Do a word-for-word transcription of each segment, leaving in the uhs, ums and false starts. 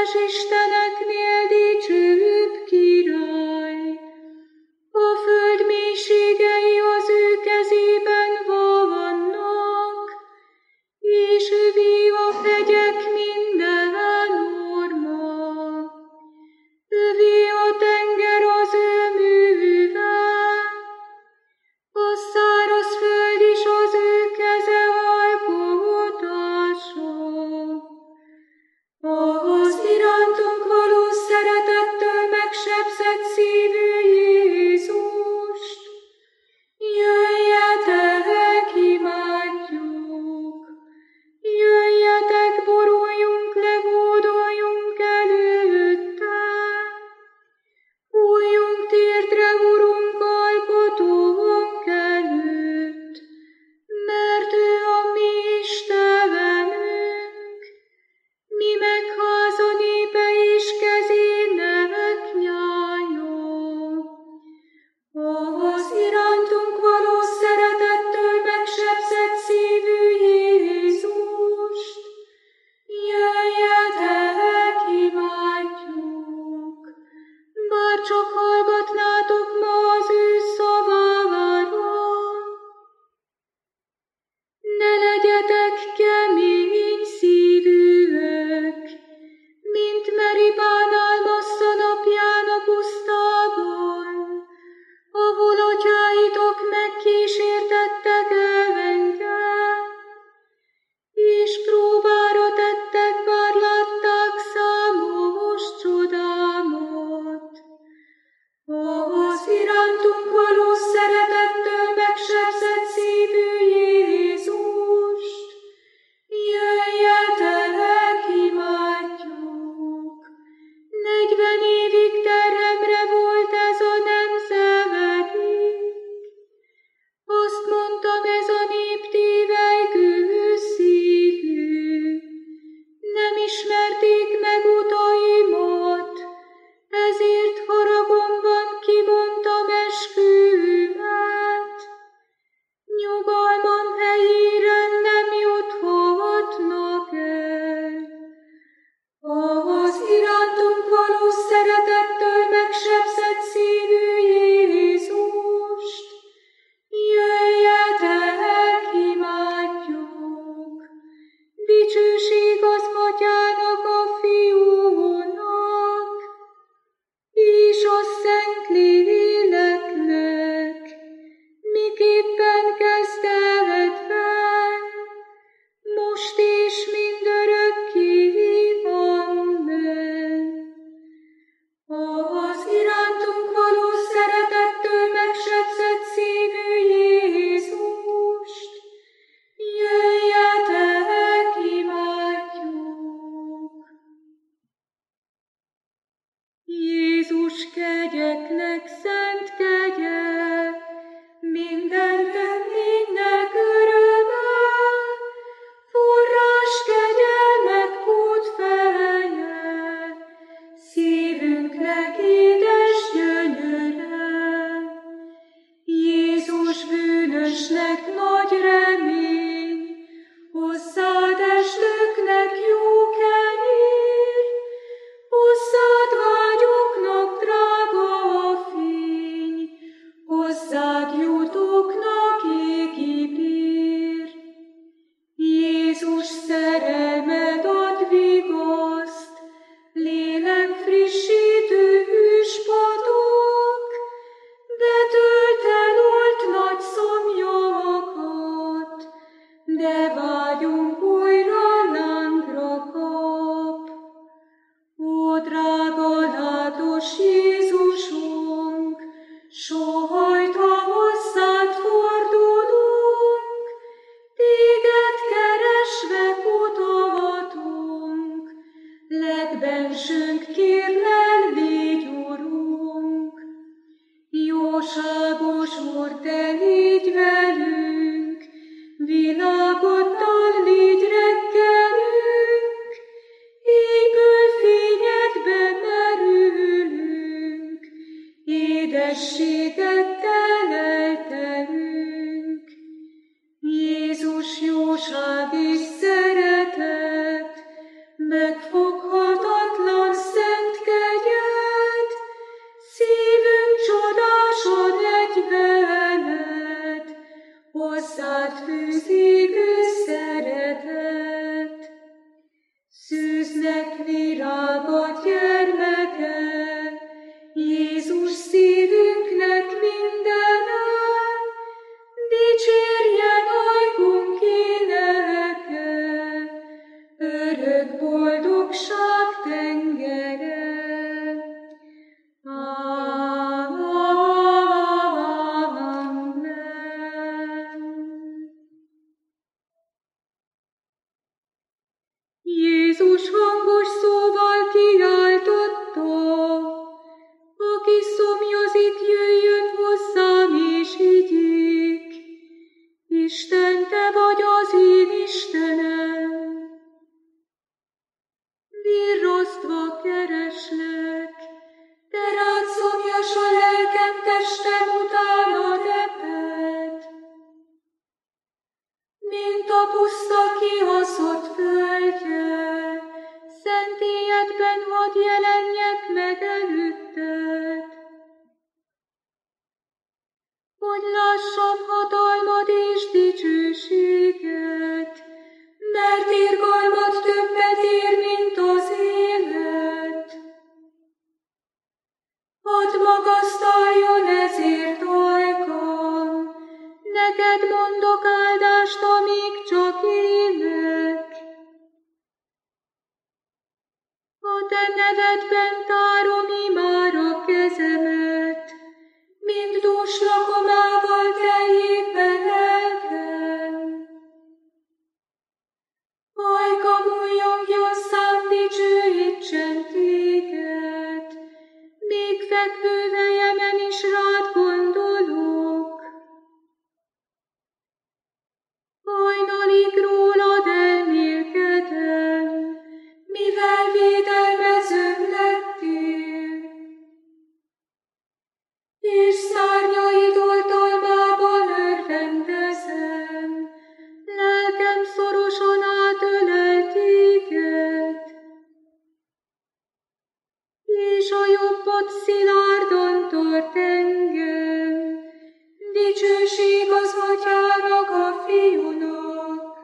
más isteneknél dicsőbb király. A föld mélységei az ő kezében vannak, és övé a hegyek minden orma. Övé a tenger az ő műve, a száraz föld is az ő keze alkotása. Az irántunk való szeretettől megsebzett szívű Jézust, jöjjetek, imádjuk! Jöjjetek, boruljunk le, hódoljunk előtte! Fújjunk térdre, Urunk, alkotónk előtt, mert ő a mi Istenünk, mi meg háza népe és kezének nyája. Az irántunk való szeretettől megsebzett szívű Jézust, jöjjetek, imádjuk! Bár csak hallgatnátok ma az ő szavára, ne legyetek kemény szívűek, mint Meribánál Massza napján a pusztában, ahol atyáitok megkísértettek engem, és próbára tettek, bár látták számos csodámat. Az irántunk való szeretettől megsebzett szívű Jézust, jöjjetek, imádjuk! Negyven évig terhemre volt ez a nemzedék, azt mondtam, ez a nép tévelygő szívű, nem ismerték meg utaimat, ezért haragomban kivontam eskümet. Nyugalmam helyére nem juthatnak el. Az irántunk való szeretettől megsebzett szívű Jézust, jöjjetek, imádjuk! Dicsőség az Atyának, a Fiúnak, és a Szentléleknek, miképpen kezdetben, most és mindörökké. Amen. Az irántunk való szeretettől megsebzett szívű Jézust, jöjjetek, imádjuk! Jézus kegyeknek szent kegye, minden tennénynek öröme, forrás kegyelmek pótfeje, szívünknek édes gyönyöre. Jézus bűnösnek nagy remény, hozzád estőknek jó kenyér, hozzád vágyoknak drága a fény, hozzád jutóknak égi bír. Jézus szerelmed ad vigaszt, lélek frissítő hűs patok, betölt el olt nagy szomjakat, de vágyunk újra lángra kap. Ó, drága látos Jézusunk, sóhajtva hozzád fordulunk, téged keresve kutatunk, legbensőnk kérlel légy, Urunk. Jóságos Úr, te légy velünk, világoddal légy reggelünk, égből fényedbe merülünk, édességettel eltelünk. Jézus jóság és szeretet, megfoghatatlan Jézus hangos szóval kiáltotta, aki szomjazik, jöjjön hozzám és igyék. Isten, te vagy az én Istenem. Virrasztva kereslek, te rád szomjas a lelkem, testem utána reped. Mint a puszta kihaszott földje, szentélyedben hadd jelenjek meg előtted. Hogy lássam hatalmad és dicsőséget, mert irgalmad többet ér, mint az élet. Hadd magasztaljon ezért ajkam, neked mondok áldást, amíg csak élek. A te nevedben tárom imár a kezemet, mint dús lakomával teljékbe lelkem. Ajkam újjongjon szám, dicsőítsen téged, még fekvő vejemen is rád gondolok. Hajnalig rólad elmélkedem, mivel védelmezőm lettél, és szárnyaid oltalmában örvendezem, lelkem szorosan átölel téged, és a jobbod szilárdan tart engem, dicsőség az Atyának, a Fiúnak,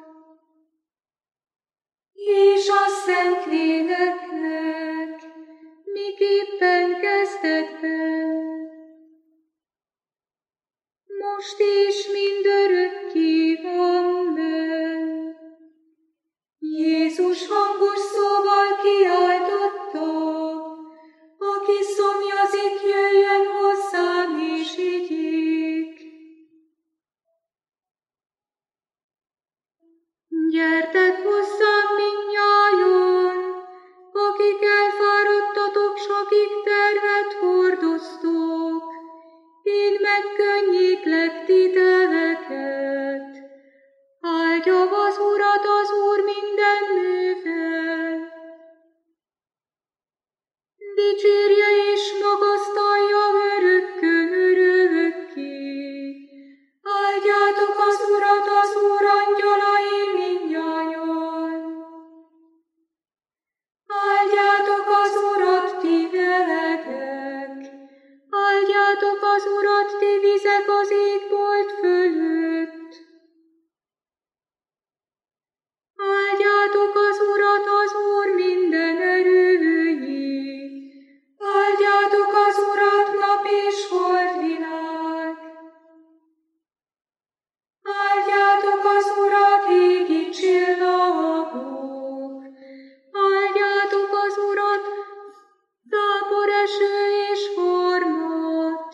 és a Szentléleknek, miképpen kezdetben, most és mindörökké. Amen. Jézus hangos szóval kiáltotta, aki szomjazik, jöjjön hozzám és igyék. Gyertek hozzám mindnyájan, akik elfáradtatok, s akik terhet hordoztok, én megkönnyítlek titeket. Áldjam az Urat, az Úr minden művel. Dicsérje és magasztalja örökkön örökké. Áldjátok az Urat, az Úr angyalai mindnyájan. Áldjátok az Urat, ti melegek. Áldjátok az Urat, ti vizek az égbolt fölött. Áldjátok az Urat, az Úr minden erői. Áldjátok az Urat, nap és holdvilág. Áldjátok az Urat, égi csillagok. Áldjátok az Urat, záporeső és harmat.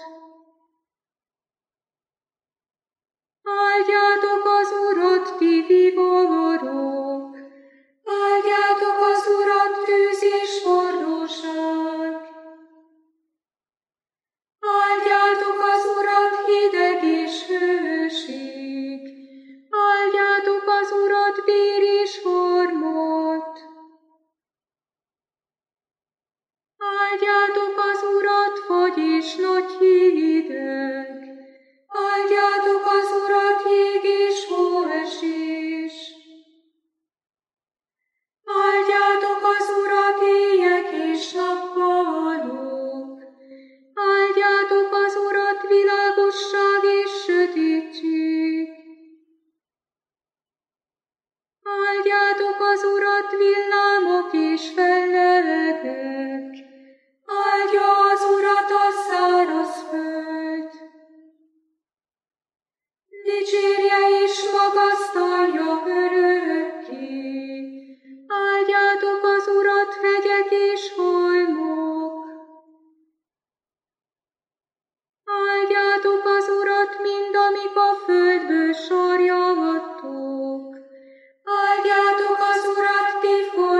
Áldjátok az Urat, ti viharok. Áldjátok az Urat, tűz és forróság. Áldjátok az Urat, hideg és hőség. Áldjátok az Urat, vér és harmat. Áldjátok az Urat, fagy és nagy hideg. Áldjátok az Urat, jég és hóesés. Áldjátok az Urat, éjek és nappalok. Áldjátok az Urat, világosság és sötétség. Áldjátok az Urat, villámok és fellelegek. Áldja az Urat a száraz föld. Dicsérje és magasztalja örökké. Áldjátok az Urat, hegyek és holmok. Áldjátok az Urat, mind amik a földből sarjavattok. Áldjátok az Urat, ti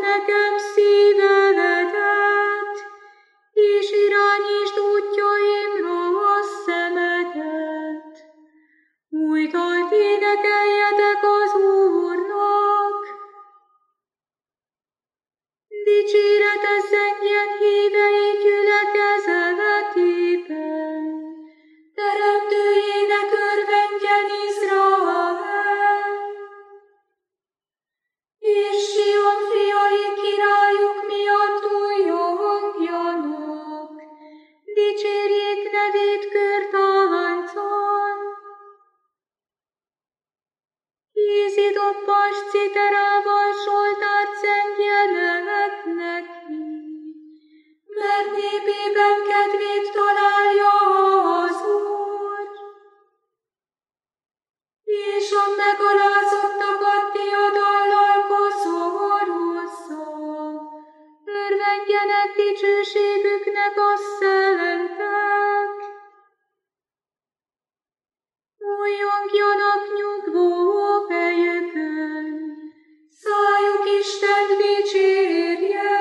nekem szívedet, és irányítsd útjaimra a szemedet. Új dalt énekeljetek az Úrnak, dicséretet zengjen hívei gyülekezetében, teremtőjének örvendjen Izrael, és Sion fiai királyuk miatt újjongjanak, dicsérjék nevét körtáncon. Kézidobbas citerával zsoltárt zengjenek neki, mert népében kedvét találja az Úr, és a megalázottakat diadallal koszorúzza. Örvendjenek dicsőségüknek a szentek, újjongjanak nyugvó helyükön, szájuk Istent dicsérje,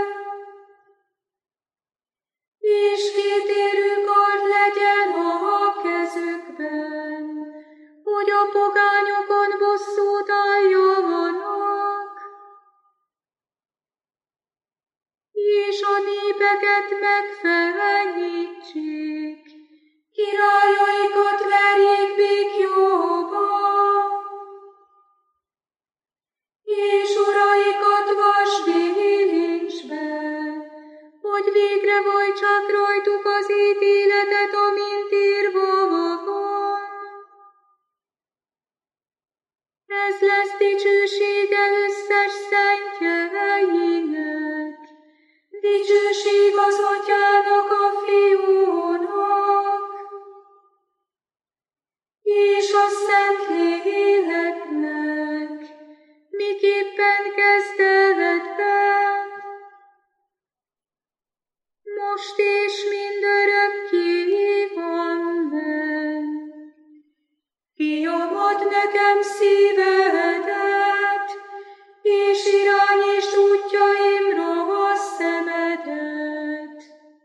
és kétérű kard legyen a kezükben, hogy a pogányokon bosszút álljanak, és a népeket megfenyítsék, királyaikat verjék békjóba, és uraikat vasbilincsbe, hogy végre vajtsák rajtuk az ítéletet, amint írva van. Ez lesz dicsősége összes szentjeinek, dicsőség az Atyának, a Fiúnak, és a Szentléleknek, miképpen kezdetben, most és mindörökké. Amen. Fiam, add nekem szívedet, és irányítsd útjaimra a szemedet.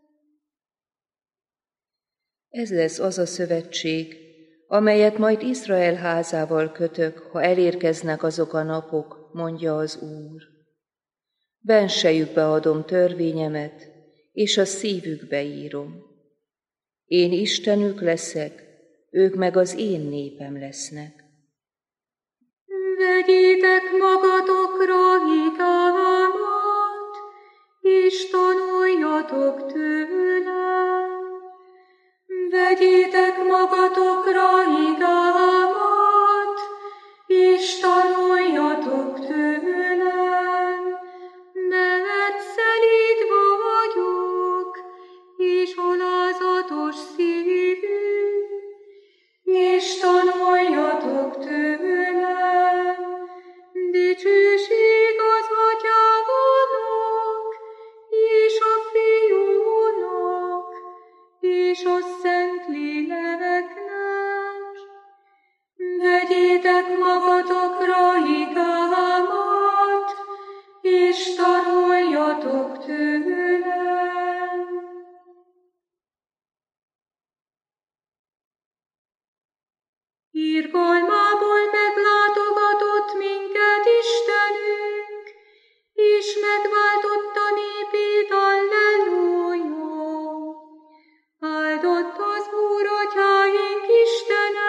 Ez lesz az a szövetség, amelyet majd Izrael házával kötök, ha elérkeznek azok a napok, mondja az Úr. Bensejükbe adom törvényemet, és a szívükbe írom. Én Istenük leszek, ők meg az én népem lesznek. Vegyétek magatokra hitalmat, és tanuljatok tőlem. Vegyétek magatokra hitalmat, és tanuljatok tőlem, mert szelíd vagyok, és alázatos szívű, és tanuljatok tőlem. Dicsőség az Atyának, és a Fiúnak, és a Szentléleknek. Vegyétek magatokra hitalmat, és tanuljatok tőlem. Irgalmából meglátogatott minket Istenünk, és megváltotta népét, alleluja. Áldott az Úr, Atyáink Istene,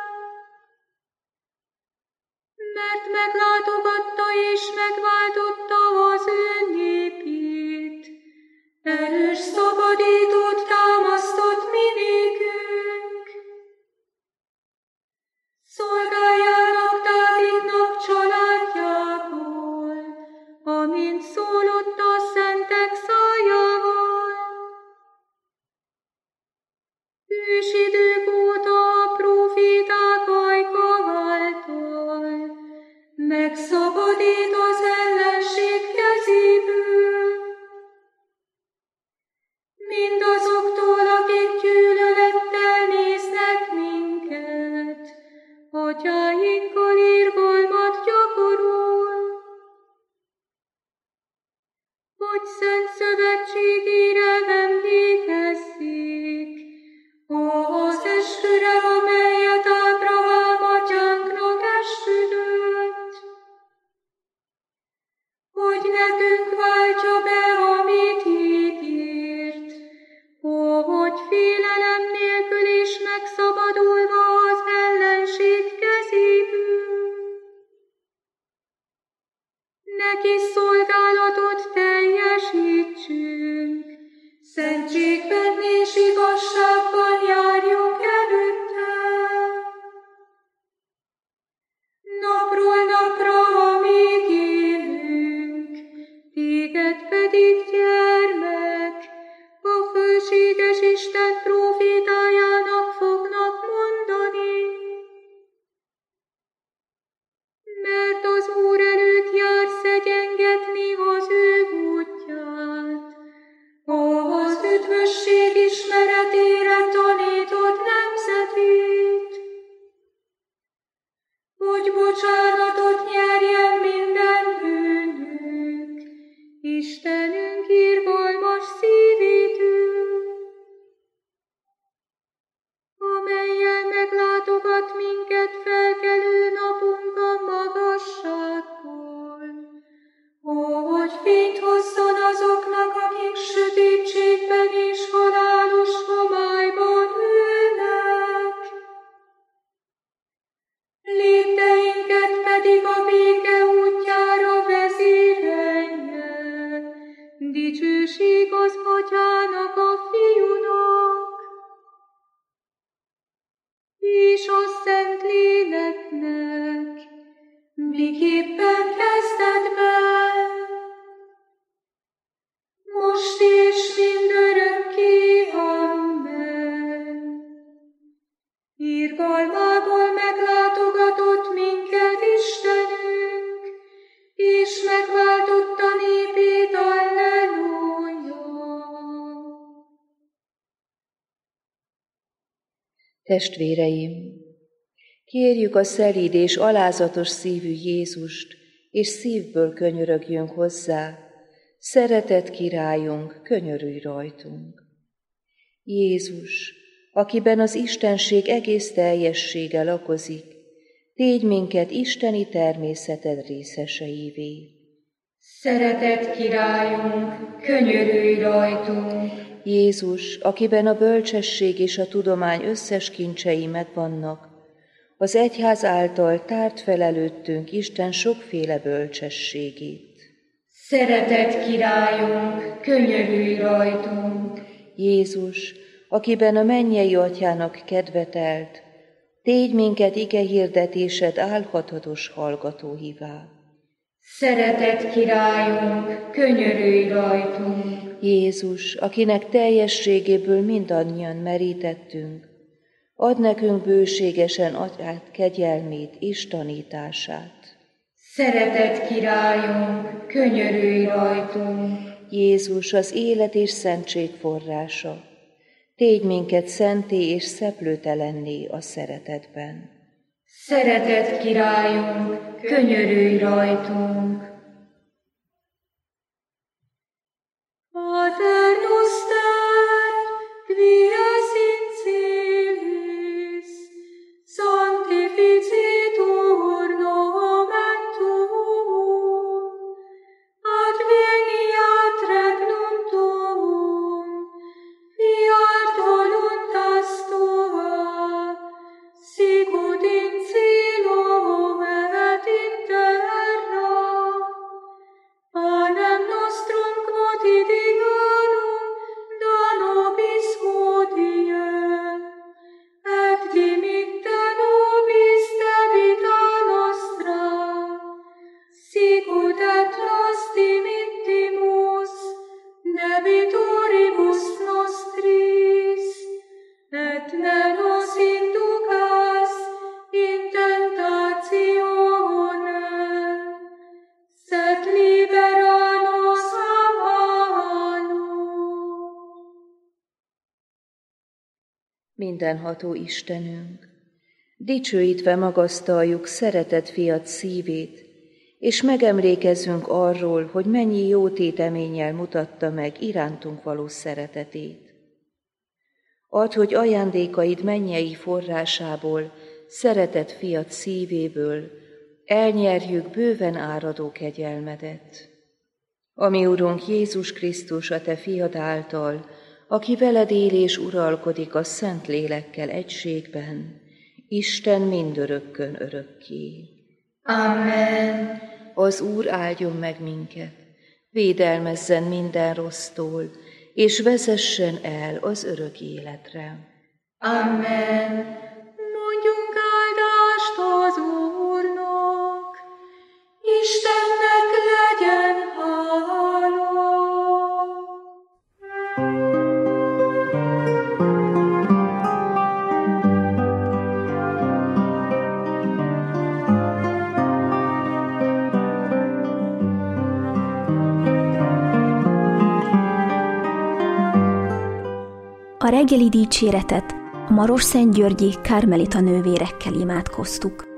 mert meglátogatta és megváltotta az ő népét. Erős szabadítót támasztott mi nékünk. Szolgáljának Dávidnak családjából, amint szólott a szentek szájával. Ősidők óta a próféták ajka által megszabadít az ellenség kezéből. Mind Isten prófétájának fognak mondani. Mert az Úr előtt jár szegyengetni az ő útját, az üdvösség ismeretére tanított nemzetét, hogy bocsánatot nyerjen minden bűnünk, Istenünk irgalmas szívétől, amellyel meglátogat minket felkelő napunk a magasságból, hogy fényt hozzon azoknak, akik sötétségben és halálos homályban ülnek. Lépteinket pedig a béke útjára vezérelje, dicsőség az Atyának, a Fiúnak, és a Szentléleknek, miképpen kezdetben, most és mindörökké. Amen. Irgalmából meglátogatott minket Istenünk, és megváltotta népét. Alleluja! Testvéreim, kérjük a szelíd és alázatos szívű Jézust, és szívből könyörögjünk hozzá, szeretett királyunk, könyörülj rajtunk. Jézus, akiben az istenség egész teljessége lakozik, tégy minket isteni természeted részeseivé. Szeretett királyunk, könyörülj rajtunk! Jézus, akiben a bölcsesség és a tudomány összes kincsei megvannak, az egyház által tárt fel előttünk Isten sokféle bölcsességét. Szeretett királyunk, könyörülj rajtunk! Jézus, akiben a mennyei Atyának kedvetelt, tégy minket ige hirdetésed álhatatos hallgatóivá. Szeretett királyunk, könyörülj rajtunk! Jézus, akinek teljességéből mindannyian merítettünk, add nekünk bőségesen Atyád kegyelmét és tanítását. Szeretett királyunk, könyörülj rajtunk! Jézus, az élet és szentség forrása, tégy minket szenté és szeplőtelenné a szeretetben. Szeretett királyunk, könyörülj rajtunk! Pater noster, qui es in celis, sanctificetur nomen tuum, adveniat regnum tuum, fiat voluntas tua, sicut in cielo et in terra. Panem nostrum quotidianum da nobis hodie, et dimitte nobis debita nostra, sicut et nos dimittimus debitoribus nostris, et ne nos inducas in tentationem, sed libera nos a malo. Mindenható Istenünk, dicsőítve magasztaljuk szeretett fiad szívét, és megemlékezzünk arról, hogy mennyi jó téteménnyel mutatta meg irántunk való szeretetét. Add, hogy ajándékaid mennyei forrásából, szeretett fiad szívéből elnyerjük bőven áradó kegyelmedet. Ami Urunk Jézus Krisztus, a te fiad által, aki veled él és uralkodik a Szent Lélekkel egységben, Isten mindörökkön örökké. Amen. Az Úr áldjon meg minket, védelmezzen minden rossztól, és vezessen el az örök életre. Amen. Mondjunk áldást az Úrnak, Istennek legyen hála. reggeli dicséretet a Marosszentgyörgyi Kármelita nővérekkel imádkoztuk.